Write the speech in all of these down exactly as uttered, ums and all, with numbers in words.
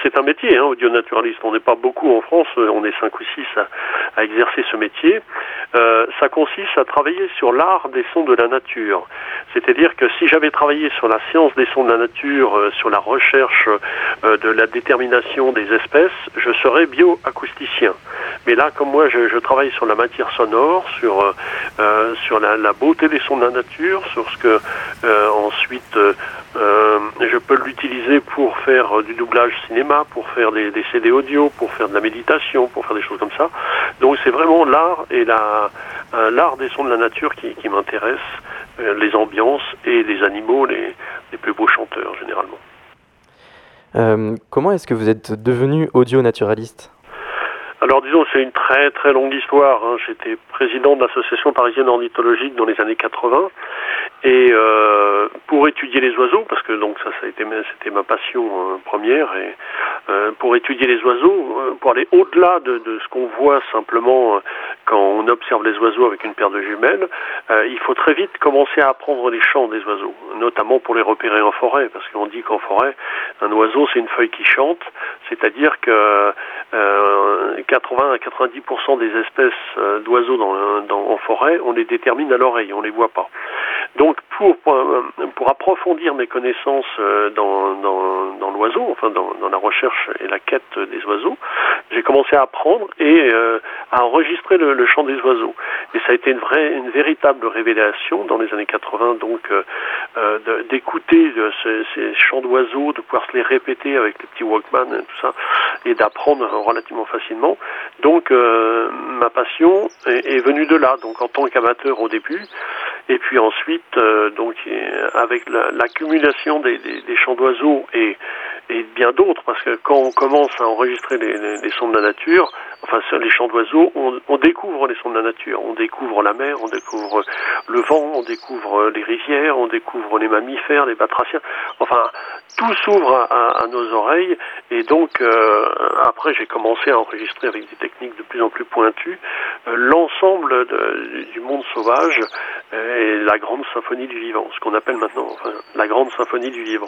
c'est un métier, hein, audio-naturaliste. On n'est pas beaucoup en France, on est cinq ou six à, à exercer ce métier. Euh, ça consiste à travailler sur l'art des sons de la nature. C'est-à-dire que si j'avais travaillé sur la science des sons de la nature, euh, sur la recherche euh, de la détermination des espèces, je serais bioacousticien. Mais là, comme moi, je, je travaille sur la matière sonore, sur euh, euh, sur la, la beauté des sons de la nature, sur ce que euh, ensuite euh, euh, je peux l'utiliser pour faire du doublage cinéma, pour faire des, des C D audio, pour faire de la méditation, pour faire des choses comme ça. Donc c'est vraiment l'art et la euh, l'art des sons de la nature qui, qui m'intéresse, euh, les ambiances et les animaux, les, les plus beaux chanteurs généralement. Euh, comment est-ce que vous êtes devenu audio-naturaliste ? Alors disons, c'est une très très longue histoire. Hein. J'étais président de l'association parisienne ornithologique dans les années quatre-vingts et euh, pour étudier les oiseaux, parce que donc ça, ça a été, c'était ma passion euh, première, et euh, pour étudier les oiseaux, euh, pour aller au-delà de, de ce qu'on voit simplement euh, quand on observe les oiseaux avec une paire de jumelles, euh, il faut très vite commencer à apprendre les chants des oiseaux, notamment pour les repérer en forêt, parce qu'on dit qu'en forêt, un oiseau c'est une feuille qui chante, c'est-à-dire que euh, quatre-vingts à quatre-vingt-dix pour cent des espèces euh, d'oiseaux dans, dans, en forêt, on les détermine à l'oreille, on les voit pas. Donc pour, pour, pour approfondir mes connaissances euh, dans, dans, dans l'oiseau, enfin dans, dans la recherche et la quête des oiseaux, j'ai commencé à apprendre et euh, à enregistrer le, le chant des oiseaux. Et ça a été une vraie, une véritable révélation dans les années quatre-vingts, donc euh, euh, de, d'écouter de ce, ces chants d'oiseaux, de pouvoir se les répéter avec les petits Walkman et tout ça, et d'apprendre relativement facilement. Donc euh, ma passion est, est venue de là, donc en tant qu'amateur au début, et puis ensuite euh, donc avec la, l'accumulation des, des, des chants d'oiseaux et, et bien d'autres, parce que quand on commence à enregistrer les, les, les sons de la nature, enfin les chants d'oiseaux, on, on découvre les sons de la nature, on découvre la mer, on découvre le vent, on découvre les rivières, on découvre les mammifères, les batraciens, enfin tout s'ouvre à, à, à nos oreilles, et donc euh, après j'ai commencé à enregistrer avec des techniques de plus en plus pointues euh, l'ensemble de, du monde sauvage euh, et la grande symphonie du vivant, ce qu'on appelle maintenant enfin, la grande symphonie du vivant.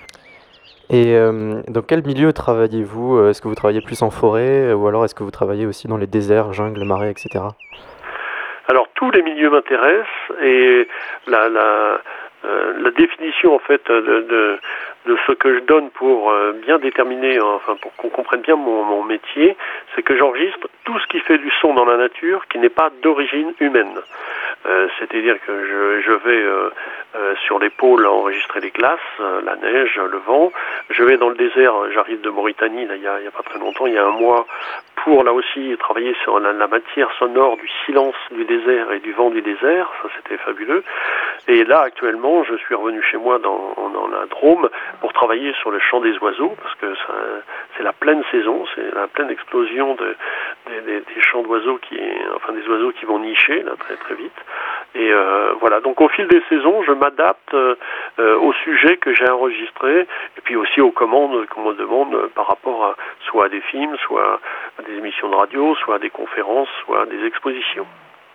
Et euh, dans quel milieu travaillez-vous ? Est-ce que vous travaillez plus en forêt ou alors est-ce que vous travaillez aussi dans les déserts, jungles, marais, et cetera ? Alors tous les milieux m'intéressent et la, la, euh, la définition en fait de, de, de ce que je donne pour euh, bien déterminer, enfin pour qu'on comprenne bien mon, mon métier, c'est que j'enregistre tout ce qui fait du son dans la nature qui n'est pas d'origine humaine. Euh, c'est-à-dire que je, je vais euh, euh, sur les pôles enregistrer les glaces, euh, la neige, le vent. Je vais dans le désert, j'arrive de Mauritanie, là, il y a, il y a pas très longtemps, il y a un mois, pour là aussi travailler sur la, la matière sonore du silence du désert et du vent du désert. Ça, c'était fabuleux. Et là, actuellement, je suis revenu chez moi dans, dans la Drôme pour travailler sur le chant des oiseaux, parce que ça, c'est la pleine saison, c'est la pleine explosion de, de, de, des chants d'oiseaux qui, enfin des oiseaux qui vont nicher là très très vite. Et euh, voilà, donc au fil des saisons, je m'adapte euh, au sujet que j'ai enregistré, et puis aussi aux commandes qu'on me demande par rapport à, soit à des films, soit à des émissions de radio, soit à des conférences, soit à des expositions.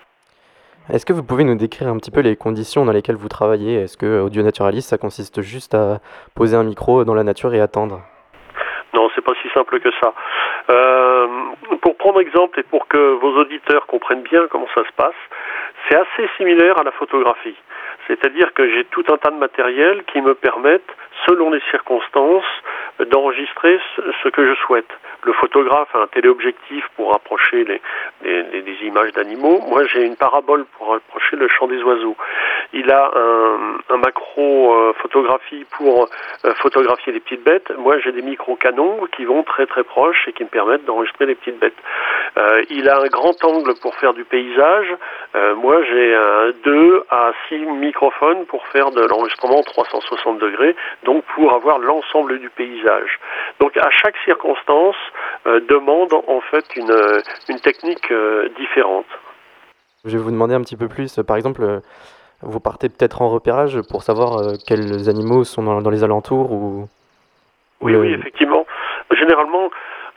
Est-ce que vous pouvez nous décrire un petit peu les conditions dans lesquelles vous travaillez ? Est-ce que audio-naturaliste, ça consiste juste à poser un micro dans la nature et attendre ? Non, c'est pas si simple que ça. Euh, pour prendre exemple et pour que vos auditeurs comprennent bien comment ça se passe, c'est assez similaire à la photographie. C'est-à-dire que j'ai tout un tas de matériel qui me permettent, selon les circonstances, d'enregistrer ce que je souhaite. Le photographe a un téléobjectif pour approcher les, les, les, les images d'animaux. Moi, j'ai une parabole pour approcher le chant des oiseaux. Il a un, un macro euh, photographie pour euh, photographier les petites bêtes. Moi, j'ai des micro-canons qui vont très très proches et qui me permettent d'enregistrer les petites bêtes. Euh, il a un grand angle pour faire du paysage. Euh, moi, j'ai un deux à six microphones pour faire de l'enregistrement trois cent soixante degrés, donc pour avoir l'ensemble du paysage. Donc, à chaque circonstance, euh, demande en fait une, une technique euh, différente. Je vais vous demander un petit peu plus, par exemple, euh, vous partez peut-être en repérage pour savoir euh, quels animaux sont dans, dans les alentours ou... Oui, le... oui, effectivement. Généralement,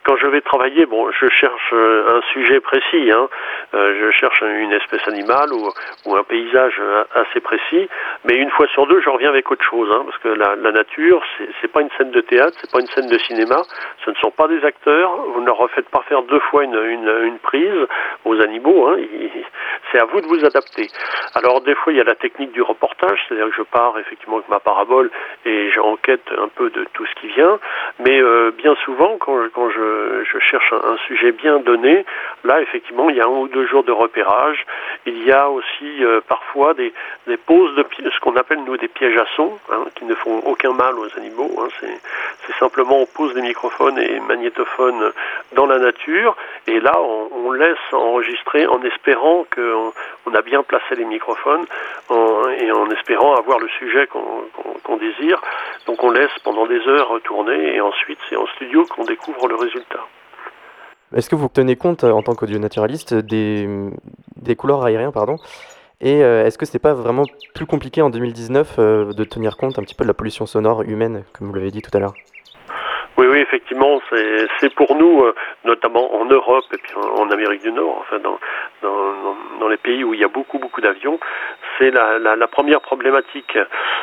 quand je vais travailler, bon, je cherche un sujet précis, hein. Euh, je cherche une espèce animale ou, ou un paysage assez précis, mais une fois sur deux, je reviens avec autre chose, hein, parce que la, la nature, c'est, c'est pas une scène de théâtre, c'est pas une scène de cinéma, ce ne sont pas des acteurs, vous ne leur refaites pas faire deux fois une, une, une prise aux animaux, hein, il, c'est à vous de vous adapter. Alors des fois, il y a la technique du reportage, c'est-à-dire que je pars effectivement avec ma parabole et j'enquête un peu de tout ce qui vient, mais euh, bien souvent, quand, quand je, je cherche un, un sujet bien donné, là, effectivement, il y a un ou deux jours de repérage. Il y a aussi euh, parfois des, des poses de pi- ce qu'on appelle, nous, des pièges à son, hein, qui ne font aucun mal aux animaux. Hein. C'est, c'est simplement, on pose des microphones et magnétophones dans la nature, et là, on, on laisse enregistrer en espérant qu'on on a bien placé les microphones en, et en espérant avoir le sujet qu'on, qu'on, qu'on désire. Donc, on laisse pendant des heures tourner, et ensuite, c'est en studio qu'on découvre le résultat. Est-ce que vous tenez compte, euh, en tant qu'audionaturaliste, des, des couloirs aériens, pardon, et euh, est-ce que c'est pas vraiment plus compliqué en deux mille dix-neuf euh, de tenir compte un petit peu de la pollution sonore humaine, comme vous l'avez dit tout à l'heure? Oui, oui, effectivement, c'est, c'est pour nous, euh, notamment en Europe et puis en, en Amérique du Nord, enfin dans, dans, dans les pays où il y a beaucoup, beaucoup d'avions, c'est la, la, la première problématique.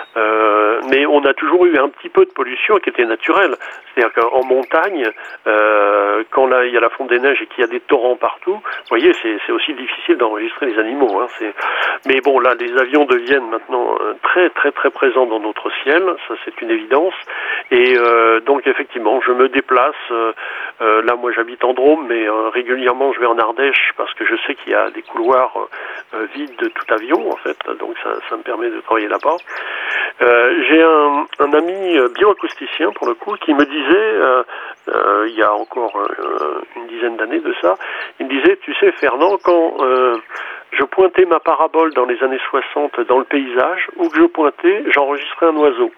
Euh, mais on a toujours eu un petit peu de pollution qui était naturelle. C'est-à-dire qu'en montagne, euh, quand là, il y a la fonte des neiges et qu'il y a des torrents partout, vous voyez, c'est, c'est aussi difficile d'enregistrer les animaux. Hein, c'est... Mais bon, là, les avions deviennent maintenant très, très, très présents dans notre ciel, ça c'est une évidence. Et euh, donc, effectivement, je me déplace. Euh, euh, là, moi, j'habite en Drôme, mais euh, régulièrement, je vais en Ardèche parce que je sais qu'il y a des couloirs euh, vides de tout avion, en fait. Donc, ça, ça me permet de travailler là-bas. Euh, j'ai un, un ami bioacousticien, pour le coup, qui me disait, euh, euh, il y a encore euh, une dizaine d'années de ça, il me disait, tu sais, Fernand, quand euh, je pointais ma parabole dans les années soixante dans le paysage, où que je pointais, j'enregistrais un oiseau.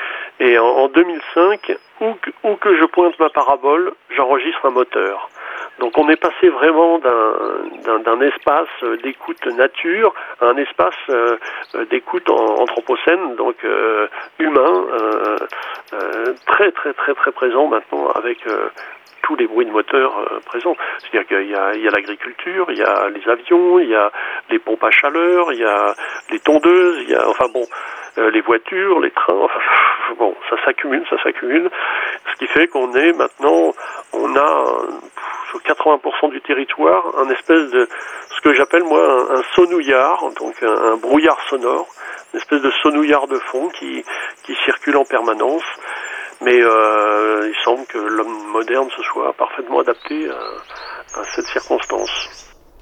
Et en, en deux mille cinq, où que, où que je pointe ma parabole, j'enregistre un moteur. Donc on est passé vraiment d'un, d'un, d'un espace d'écoute nature à un espace euh, d'écoute en, anthropocène, donc euh, humain, euh, euh, très très très très présent maintenant avec euh, tous les bruits de moteur euh, présents. C'est-à-dire qu'il y a, il y a l'agriculture, il y a les avions, il y a les pompes à chaleur, il y a les tondeuses, il y a, enfin bon, euh, les voitures, les trains, enfin bon, ça s'accumule, ça s'accumule. Ce qui fait qu'on est maintenant, on a sur quatre-vingts pour cent du territoire un espèce de, ce que j'appelle moi un, un sonouillard, donc un, un brouillard sonore, une espèce de sonouillard de fond qui, qui circule en permanence. Mais euh, il semble que l'homme moderne se soit parfaitement adapté à, à cette circonstance.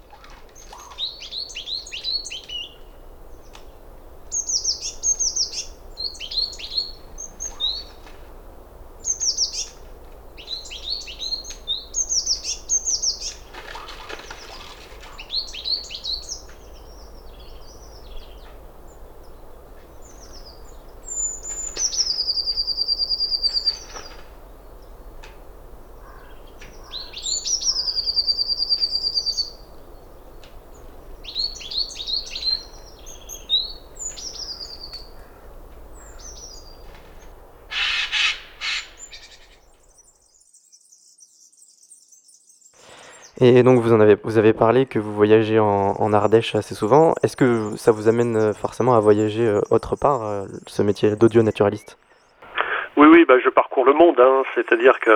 Et donc vous en avez, vous avez parlé que vous voyagez en, en Ardèche assez souvent. Est-ce que ça vous amène forcément à voyager euh, autre part, euh, ce métier d'audio-naturaliste? Oui, oui, bah, je parcours le monde, hein. C'est-à-dire que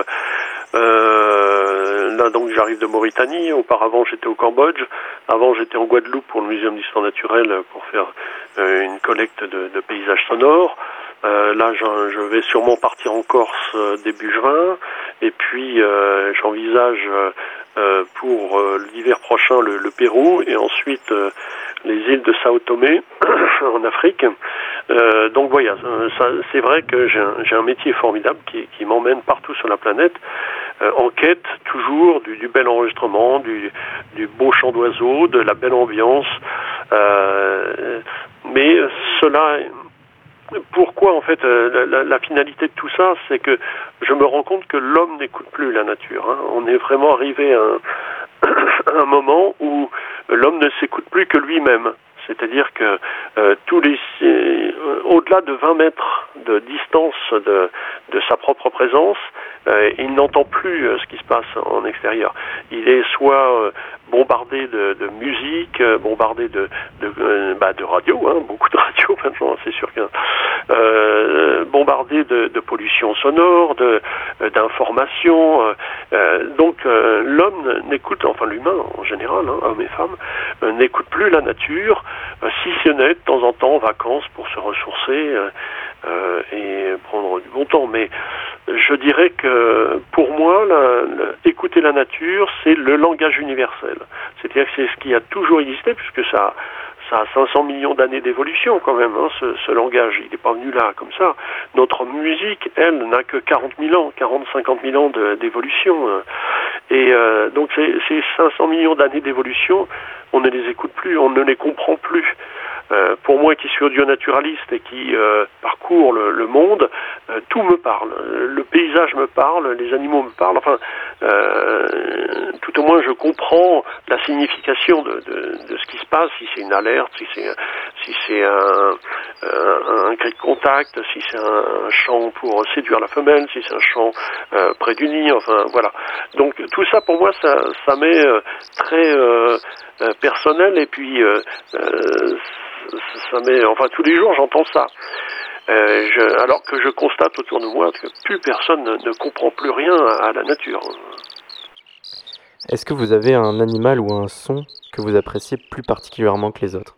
euh, là, donc, j'arrive de Mauritanie. Auparavant, j'étais au Cambodge. Avant, j'étais en Guadeloupe pour le Muséum d'histoire naturelle pour faire euh, une collecte de, de paysages sonores. Euh, là, je, je vais sûrement partir en Corse euh, début juin. Et puis, euh, j'envisage euh, pour euh, l'hiver prochain le, le Pérou et ensuite euh, les îles de Sao Tomé en Afrique. Euh, donc voilà, ça, c'est vrai que j'ai un, j'ai un métier formidable qui, qui m'emmène partout sur la planète, euh, en quête toujours du, du bel enregistrement, du, du beau chant d'oiseaux, de la belle ambiance. Euh, mais cela, pourquoi en fait la, la, la finalité de tout ça, c'est que je me rends compte que l'homme n'écoute plus la nature. Hein. On est vraiment arrivé à un, à un moment où l'homme ne s'écoute plus que lui-même. C'est-à-dire que euh, tous les euh, au-delà de vingt mètres de distance de, de sa propre présence, euh, il n'entend plus euh, ce qui se passe en extérieur. Il est soit euh, bombardé de, de musique, euh, bombardé de de, euh, bah, de radio, hein, beaucoup de radio maintenant, c'est sûr que euh, bombardé de, de pollution sonore, de euh, d'informations. Euh, euh, donc euh, l'homme n'écoute, enfin l'humain en général, hein, hommes et femmes, euh, n'écoute plus la nature, euh, si ce n'est de temps en temps en vacances pour se ressourcer euh, euh, et prendre du bon temps. Mais je dirais que pour moi, la, la, écouter la nature, c'est le langage universel. C'est-à-dire que c'est ce qui a toujours existé, puisque ça, ça a cinq cents millions d'années d'évolution quand même, hein, ce, ce langage. Il n'est pas venu là comme ça. Notre musique, elle, n'a que quarante mille ans, quarante à cinquante mille ans de, d'évolution. Hein. Et euh, donc ces, ces cinq cents millions d'années d'évolution, on ne les écoute plus, on ne les comprend plus. Euh, pour moi qui suis audionaturaliste et qui euh, parcours le, le monde, euh, tout me parle. Le paysage me parle, les animaux me parlent, enfin, euh, tout au moins je comprends la signification de, de, de ce qui se passe, si c'est une alerte, si c'est, si c'est un, un, un cri de contact, si c'est un, un chant pour séduire la femelle, si c'est un chant euh, près du nid, enfin voilà. Donc tout ça pour moi, ça, ça m'est euh, très euh, euh, personnel et puis euh, euh, ça met, enfin tous les jours j'entends ça. Euh, je, alors que je constate autour de moi que plus personne ne, ne comprend plus rien à, à la nature. Est-ce que vous avez un animal ou un son que vous appréciez plus particulièrement que les autres?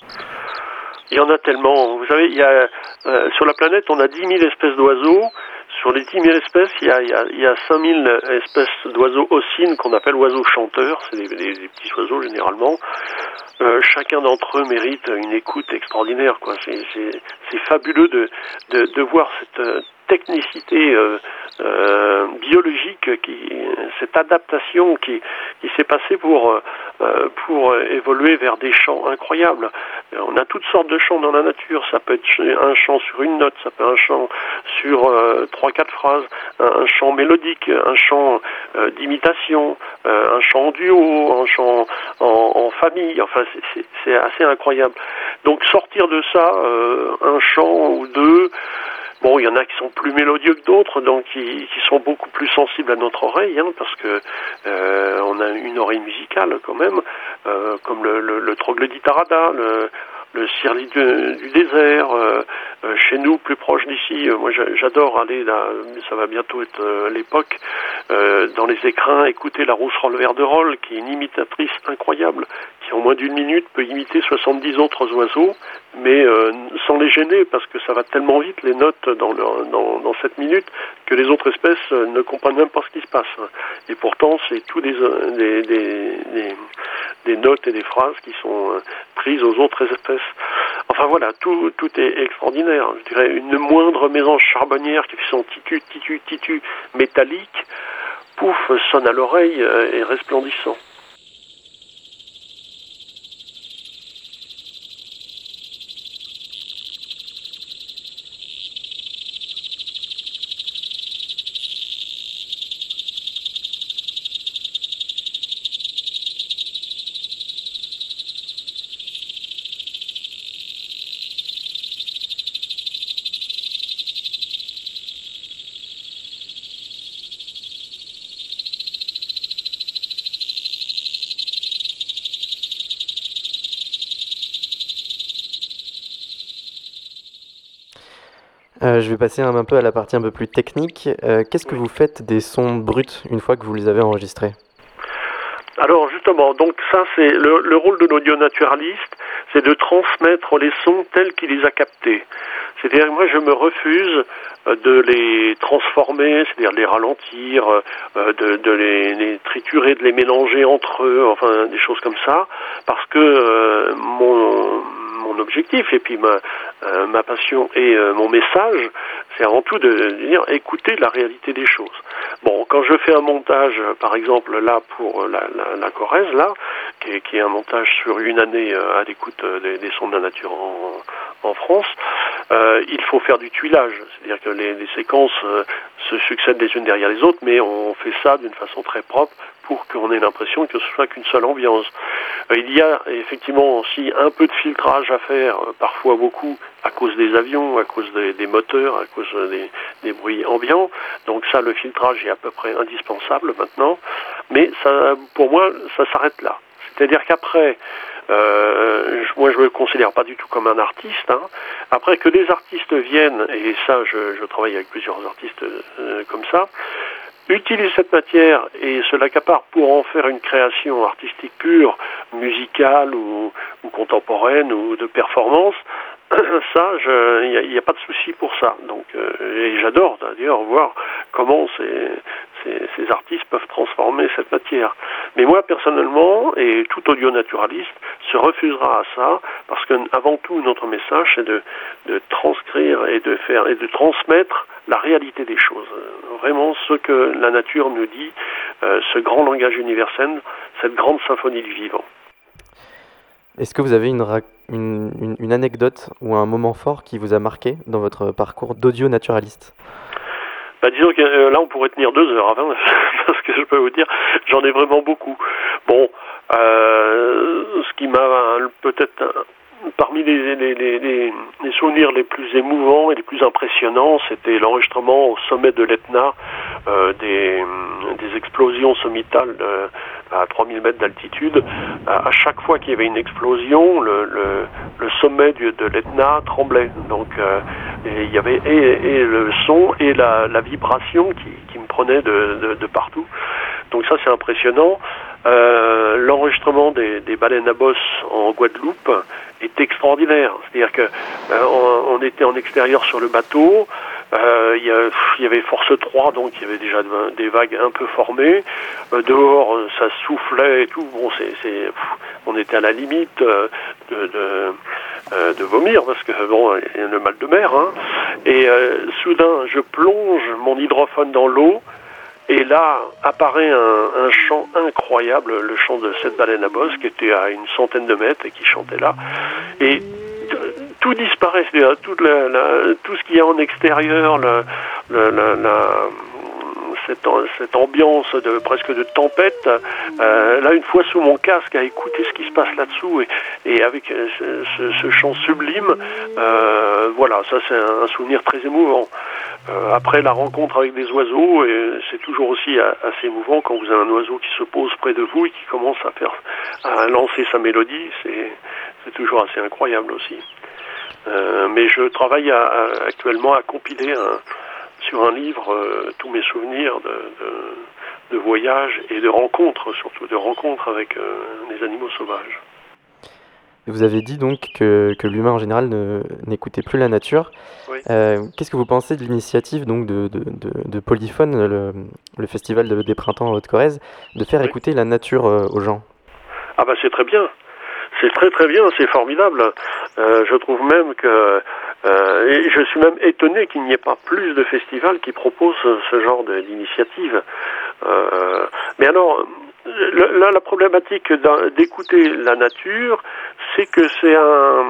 Il y en a tellement. Vous savez, il y a, euh, sur la planète, on a dix mille espèces d'oiseaux. Sur les dix mille espèces, il y a, il y a, il y a cinq mille espèces d'oiseaux ossines qu'on appelle oiseaux chanteurs. C'est des, des, des petits oiseaux généralement. Euh, chacun d'entre eux mérite une écoute extraordinaire, quoi. C'est, c'est, c'est fabuleux de, de, de voir cette euh, technicité euh, euh, biologique, qui, cette adaptation qui, qui s'est passée pour, euh, pour évoluer vers des chants incroyables. On a toutes sortes de chants dans la nature. Ça peut être un chant sur une note, ça peut être un chant sur euh, trois, quatre phrases, un, un chant mélodique, un chant euh, d'imitation, euh, un chant en duo, un chant en, en famille. Enfin, c'est, c'est, c'est assez incroyable. Donc sortir de ça, euh, un chant ou deux. Bon, il y en a qui sont plus mélodieux que d'autres, donc qui, qui sont beaucoup plus sensibles à notre oreille, hein, parce que euh, on a une oreille musicale quand même, euh, comme le, le, le troglodyte arada, le, le cirli du, du désert. Euh, euh, chez nous, plus proche d'ici, euh, moi j'adore aller là, ça va bientôt être euh, l'époque, euh, dans les écrins, écouter la rousserolle verderolle, qui est une imitatrice incroyable, qui en moins d'une minute peut imiter soixante-dix autres oiseaux, mais euh, sans les gêner, parce que ça va tellement vite, les notes dans, le, dans, dans cette minute, que les autres espèces euh, ne comprennent même pas ce qui se passe. Et pourtant, c'est tous des, des, des, des, des notes et des phrases qui sont euh, prises aux autres espèces. Enfin voilà, tout, tout est extraordinaire. Je dirais, une moindre mésange charbonnière qui fait son titu, titu, titu métallique, pouf, sonne à l'oreille euh, et resplendissant. Euh, je vais passer un, un peu à la partie un peu plus technique. Euh, qu'est-ce que vous faites des sons bruts une fois que vous les avez enregistrés? Alors justement, donc ça c'est le, le rôle de l'audionaturaliste, c'est de transmettre les sons tels qu'il les a captés. C'est-à-dire que moi je me refuse de les transformer, c'est-à-dire de les ralentir, de, de les, les triturer, de les mélanger entre eux, enfin des choses comme ça, parce que euh, mon... mon objectif et puis ma, euh, ma passion et euh, mon message, c'est avant tout de, de dire écoutez la réalité des choses. Bon, quand je fais un montage, par exemple là pour la, la, la Corrèze, là, qui est, qui est un montage sur une année euh, à l'écoute des, des sons de la nature en, en France, euh, il faut faire du tuilage, c'est-à-dire que les, les séquences euh, se succèdent les unes derrière les autres, mais on fait ça d'une façon très propre pour qu'on ait l'impression que ce soit qu'une seule ambiance. Euh, il y a effectivement aussi un peu de filtrage à faire, euh, parfois beaucoup, à cause des avions, à cause des, des moteurs, à cause des, des bruits ambiants. Donc ça, le filtrage est à peu près indispensable maintenant. Mais ça, pour moi, ça s'arrête là. C'est-à-dire qu'après, euh, moi je me considère pas du tout comme un artiste. Hein. Après que des artistes viennent, et ça je, je travaille avec plusieurs artistes euh, comme ça, utilisent cette matière et se l'accaparent pour en faire une création artistique pure, musicale ou, ou contemporaine ou de performance, ça, il n'y a, a pas de souci pour ça. Donc, euh, et j'adore d'ailleurs voir comment ces, ces, ces artistes peuvent transformer cette matière. Mais moi, personnellement, et tout audio-naturaliste se refusera à ça, parce que avant tout, notre message, c'est de, de transcrire et de faire et de transmettre la réalité des choses. Vraiment, ce que la nature nous dit, euh, ce grand langage universel, cette grande symphonie du vivant. Est-ce que vous avez une, une, une, une anecdote ou un moment fort qui vous a marqué dans votre parcours d'audio-naturaliste ? Bah, disons que euh, là, on pourrait tenir deux heures avant, parce que je peux vous dire, j'en ai vraiment beaucoup. Bon, euh, ce qui m'a peut-être... Parmi les, les, les, les, les souvenirs les plus émouvants et les plus impressionnants, c'était l'enregistrement au sommet de l'Etna euh, des, des explosions sommitales de, à trois mille mètres d'altitude. À, à chaque fois qu'il y avait une explosion, le, le, le sommet du, de l'Etna tremblait. Donc euh, et il y avait et, et le son et la, la vibration qui, qui me prenait de, de, de partout. Donc ça c'est impressionnant. Euh, l'enregistrement des, des baleines à bosse en Guadeloupe est extraordinaire. C'est-à-dire que euh, on, on était en extérieur sur le bateau, euh, il, y a, il y avait force trois, donc il y avait déjà des vagues un peu formées. Euh, dehors, ça soufflait et tout. Bon, c'est, c'est, pff, on était à la limite euh, de, de, euh, de vomir parce que bon, il y a le mal de mer. Hein. Et euh, soudain, je plonge mon hydrophone dans l'eau. Et là apparaît un, un chant incroyable, le chant de cette baleine à bosse qui était à une centaine de mètres et qui chantait là. Et tout disparaît, c'est-à-dire toute la, la, tout ce qu'il y a en extérieur, la, la, la, la, cette, cette ambiance de presque de tempête. Euh, là, une fois sous mon casque, à écouter ce qui se passe là-dessous et, et avec ce, ce, ce chant sublime, euh, voilà, ça c'est un, un souvenir très émouvant. Euh, après la rencontre avec des oiseaux, et c'est toujours aussi assez émouvant quand vous avez un oiseau qui se pose près de vous et qui commence à faire, à lancer sa mélodie, c'est, c'est toujours assez incroyable aussi. Euh, mais je travaille à, à, actuellement à compiler un, sur un livre euh, tous mes souvenirs de, de, de voyages et de rencontres, surtout de rencontres avec euh, les animaux sauvages. Vous avez dit donc que, que l'humain en général ne, n'écoutait plus la nature. Oui. Euh, qu'est-ce que vous pensez de l'initiative donc de, de, de, de Polyphone, le, le festival de, des printemps en Haute-Corrèze, de faire oui. écouter la nature euh, aux gens ? Ah bah c'est très bien, c'est très très bien, c'est formidable. Euh, je trouve même que, euh, et je suis même étonné qu'il n'y ait pas plus de festivals qui proposent ce genre de, d'initiative. Euh, mais alors, le, là la problématique d'écouter la nature, c'est que c'est un...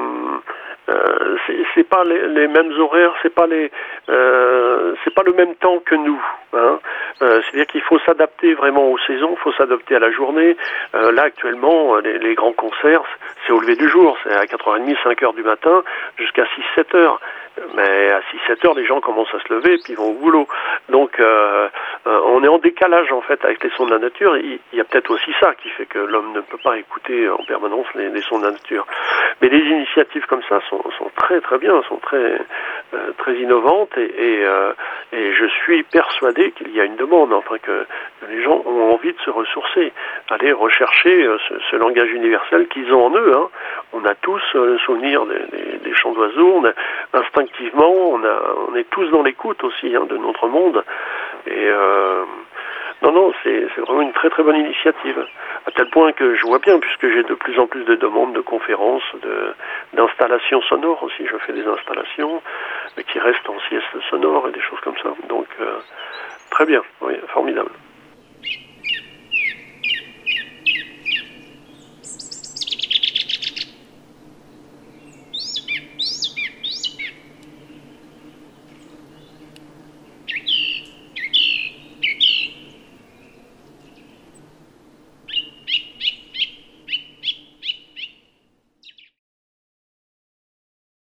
Euh, c'est, c'est pas les, les mêmes horaires, c'est pas les, euh, c'est pas le même temps que nous. Hein. Euh, c'est-à-dire qu'il faut s'adapter vraiment aux saisons, il faut s'adapter à la journée. Euh, là actuellement, les, les grands concerts, c'est au lever du jour, c'est à quatre heures trente, cinq heures du matin, jusqu'à six sept heures. Mais à six sept heures, les gens commencent à se lever et puis ils vont au boulot. Donc euh, euh, on est en décalage en fait avec les sons de la nature. Il, il y a peut-être aussi ça qui fait que l'homme ne peut pas écouter en permanence les, les sons de la nature. Mais les initiatives comme ça sont, sont très très bien, sont très euh, très innovantes et, et, euh, et je suis persuadé qu'il y a une demande, enfin que, que les gens ont envie de se ressourcer, aller rechercher euh, ce, ce langage universel qu'ils ont en eux. Hein. On a tous euh, le souvenir des, des, des chants d'oiseaux, on a instinctivement, on, a, on est tous dans l'écoute aussi hein, de notre monde. Et euh, non, non, c'est, c'est vraiment une très très bonne initiative. À tel point que je vois bien, puisque j'ai de plus en plus de demandes de conférences, de, d'installations sonores aussi. Je fais des installations qui restent en sieste sonore et des choses comme ça. Donc, euh, très bien, oui, formidable.